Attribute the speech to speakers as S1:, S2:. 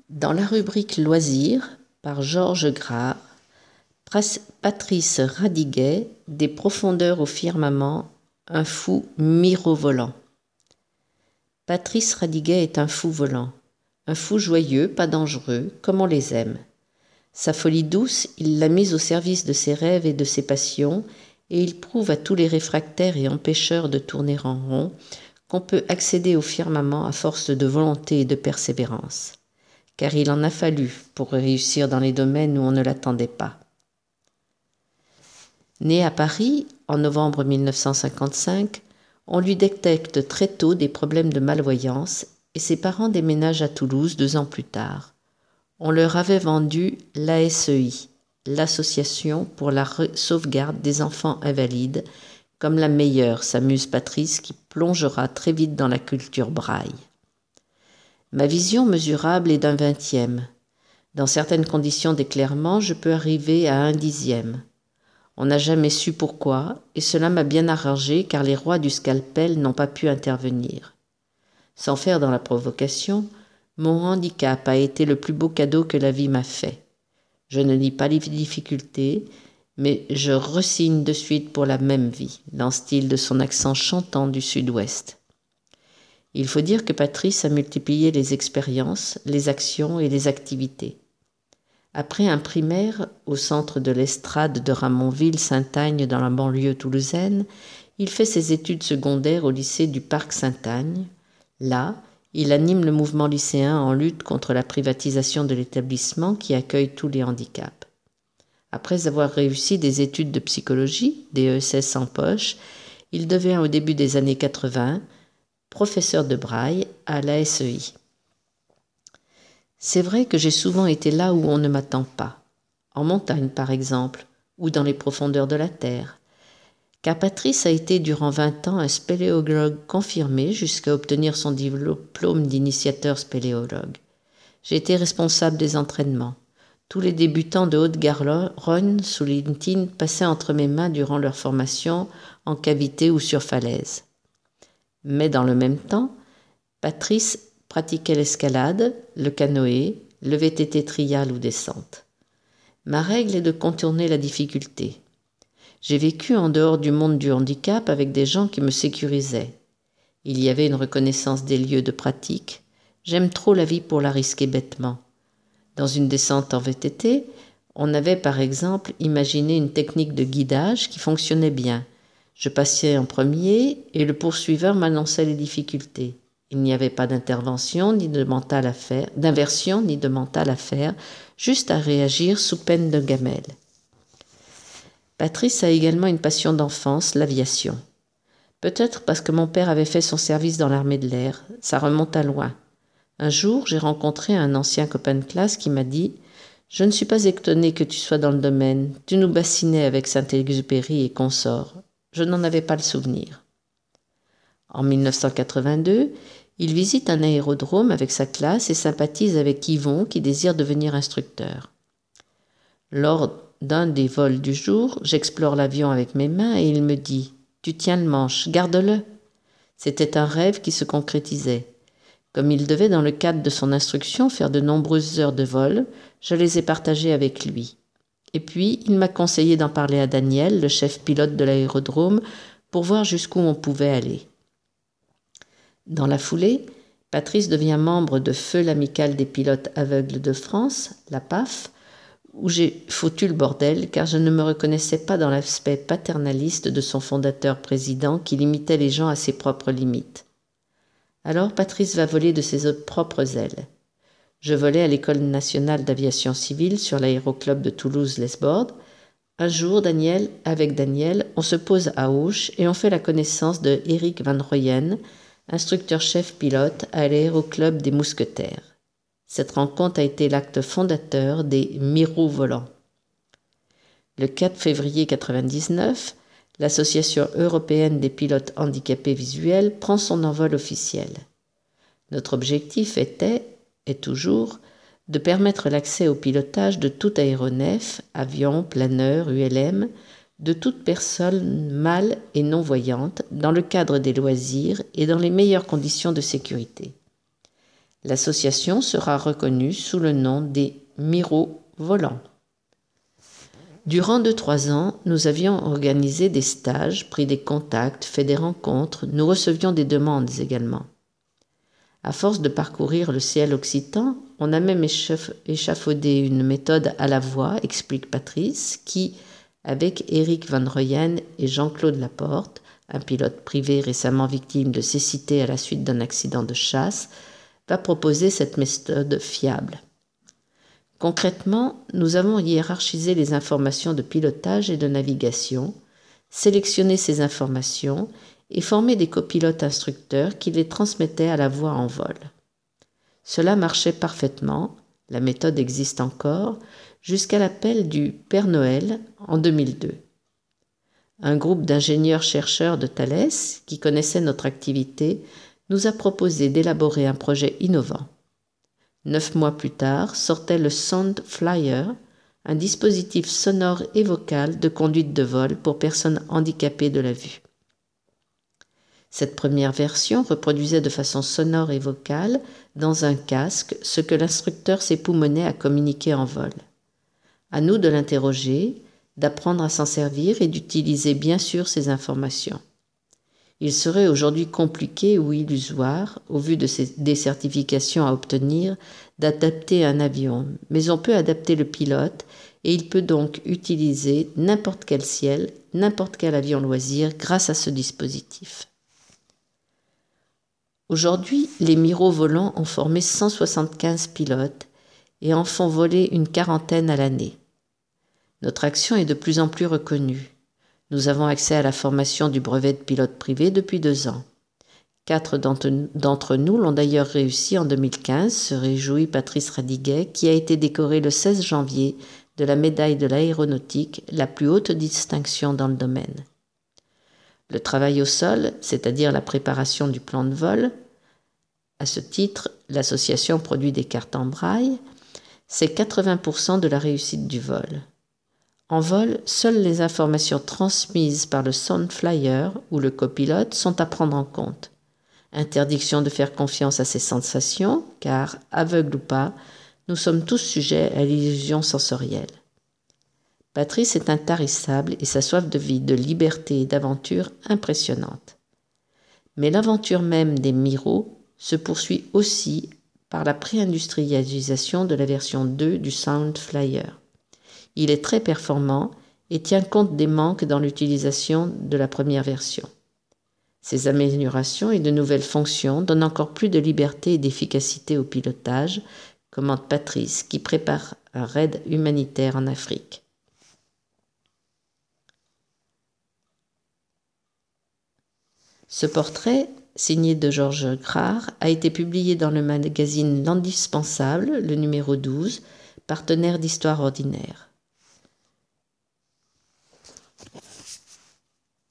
S1: Dans la rubrique Loisirs, par Georges Grard, Patrice Radiguet, Des profondeurs au firmament, un fou mirovolant. Patrice Radiguet est un fou volant, un fou joyeux, pas dangereux, comme on les aime. Sa folie douce, il l'a mise au service de ses rêves et de ses passions, et il prouve à tous les réfractaires et empêcheurs de tourner en rond qu'on peut accéder au firmament à force de volonté et de persévérance. Car il en a fallu pour réussir dans les domaines où on ne l'attendait pas. Né à Paris en novembre 1955, on lui détecte très tôt des problèmes de malvoyance et ses parents déménagent à Toulouse 2 ans plus tard. On leur avait vendu l'ASEI, l'Association pour la sauvegarde des enfants invalides, comme la meilleure, s'amuse Patrice qui plongera très vite dans la culture braille. Ma vision mesurable est d'un 20e. Dans certaines conditions d'éclairement, je peux arriver à 1/10. On n'a jamais su pourquoi, et cela m'a bien arrangé car les rois du scalpel n'ont pas pu intervenir. Sans faire dans la provocation, mon handicap a été le plus beau cadeau que la vie m'a fait. Je ne nie pas les difficultés, mais je resigne de suite pour la même vie, lance-t-il de son accent chantant du sud-ouest. Il faut dire que Patrice a multiplié les expériences, les actions et les activités. Après un primaire au centre de l'estrade de Ramonville-Sainte-Agne dans la banlieue toulousaine, il fait ses études secondaires au lycée du Parc Sainte-Agne. Là, il anime le mouvement lycéen en lutte contre la privatisation de l'établissement qui accueille tous les handicaps. Après avoir réussi des études de psychologie, des ESS en poche, il devient au début des années 80 professeur de braille à l'ASEI. C'est vrai que j'ai souvent été là où on ne m'attend pas, en montagne par exemple, ou dans les profondeurs de la terre, car Patrice a été durant 20 ans un spéléologue confirmé jusqu'à obtenir son diplôme d'initiateur spéléologue. J'ai été responsable des entraînements. Tous les débutants de Haute-Garonne sous LinkedIn passaient entre mes mains durant leur formation en cavité ou sur falaise. Mais dans le même temps, Patrice pratiquait l'escalade, le canoë, le VTT trial ou descente. Ma règle est de contourner la difficulté. J'ai vécu en dehors du monde du handicap avec des gens qui me sécurisaient. Il y avait une reconnaissance des lieux de pratique. J'aime trop la vie pour la risquer bêtement. Dans une descente en VTT, on avait par exemple imaginé une technique de guidage qui fonctionnait bien. Je passais en premier et le poursuiveur m'annonçait les difficultés. Il n'y avait pas d'inversion ni de mental à faire, juste à réagir sous peine de gamelle. Patrice a également une passion d'enfance, l'aviation. Peut-être parce que mon père avait fait son service dans l'armée de l'air, ça remonte à loin. Un jour, j'ai rencontré un ancien copain de classe qui m'a dit « Je ne suis pas étonné que tu sois dans le domaine, tu nous bassinais avec Saint-Exupéry et consorts. » Je n'en avais pas le souvenir. En 1982, il visite un aérodrome avec sa classe et sympathise avec Yvon qui désire devenir instructeur. Lors d'un des vols du jour, j'explore l'avion avec mes mains et il me dit « Tu tiens le manche, garde-le ». C'était un rêve qui se concrétisait. Comme il devait dans le cadre de son instruction faire de nombreuses heures de vol, je les ai partagées avec lui. Et puis, il m'a conseillé d'en parler à Daniel, le chef pilote de l'aérodrome, pour voir jusqu'où on pouvait aller. Dans la foulée, Patrice devient membre de Feu l'Amicale des pilotes aveugles de France, la PAF, où j'ai foutu le bordel car je ne me reconnaissais pas dans l'aspect paternaliste de son fondateur-président qui limitait les gens à ses propres limites. Alors Patrice va voler de ses propres ailes. Je volais à l'École nationale d'aviation civile sur l'aéroclub de Toulouse-Lesbord. Un jour, avec Daniel, on se pose à Auch et on fait la connaissance de Eric Van Royen, instructeur-chef pilote à l'aéroclub des Mousquetaires. Cette rencontre a été l'acte fondateur des mirovolants. Le 4 février 1999, l'Association européenne des pilotes handicapés visuels prend son envol officiel. Notre objectif est toujours de permettre l'accès au pilotage de tout aéronef, avion, planeur, ULM, de toute personne mâle et non-voyante dans le cadre des loisirs et dans les meilleures conditions de sécurité. L'association sera reconnue sous le nom des Miro volants. Durant 2-3 ans, nous avions organisé des stages, pris des contacts, fait des rencontres, nous recevions des demandes également. À force de parcourir le ciel occitan, on a même échafaudé une méthode à la voix, explique Patrice, qui, avec Éric Van Rooyen et Jean-Claude Laporte, un pilote privé récemment victime de cécité à la suite d'un accident de chasse, va proposer cette méthode fiable. Concrètement, nous avons hiérarchisé les informations de pilotage et de navigation, sélectionné ces informations et formé des copilotes instructeurs qui les transmettaient à la voix en vol. Cela marchait parfaitement, la méthode existe encore, jusqu'à l'appel du Père Noël en 2002. Un groupe d'ingénieurs-chercheurs de Thales, qui connaissait notre activité, nous a proposé d'élaborer un projet innovant. 9 mois plus tard, sortait le Sound Flyer, un dispositif sonore et vocal de conduite de vol pour personnes handicapées de la vue. Cette première version reproduisait de façon sonore et vocale, dans un casque, ce que l'instructeur s'époumonnait à communiquer en vol. À nous de l'interroger, d'apprendre à s'en servir et d'utiliser bien sûr ces informations. Il serait aujourd'hui compliqué ou illusoire, au vu des certifications à obtenir, d'adapter un avion, mais on peut adapter le pilote et il peut donc utiliser n'importe quel ciel, n'importe quel avion loisir grâce à ce dispositif. Aujourd'hui, les Miro volants ont formé 175 pilotes et en font voler une 40aine à l'année. Notre action est de plus en plus reconnue. Nous avons accès à la formation du brevet de pilote privé depuis 2 ans. 4 d'entre nous l'ont d'ailleurs réussi en 2015, se réjouit Patrice Radiguet, qui a été décoré le 16 janvier de la médaille de l'aéronautique, la plus haute distinction dans le domaine. Le travail au sol, c'est-à-dire la préparation du plan de vol, à ce titre, l'association produit des cartes en braille, c'est 80% de la réussite du vol. En vol, seules les informations transmises par le Sound Flyer ou le copilote sont à prendre en compte. Interdiction de faire confiance à ses sensations, car, aveugles ou pas, nous sommes tous sujets à l'illusion sensorielle. Patrice est intarissable et sa soif de vie, de liberté et d'aventure impressionnante. Mais l'aventure même des Miro se poursuit aussi par la pré-industrialisation de la version 2 du Sound Flyer. Il est très performant et tient compte des manques dans l'utilisation de la première version. Ces améliorations et de nouvelles fonctions donnent encore plus de liberté et d'efficacité au pilotage, commente Patrice, qui prépare un raid humanitaire en Afrique. Ce portrait, signé de Georges Grard, a été publié dans le magazine L'Indispensable, le numéro 12, partenaire d'Histoire ordinaire.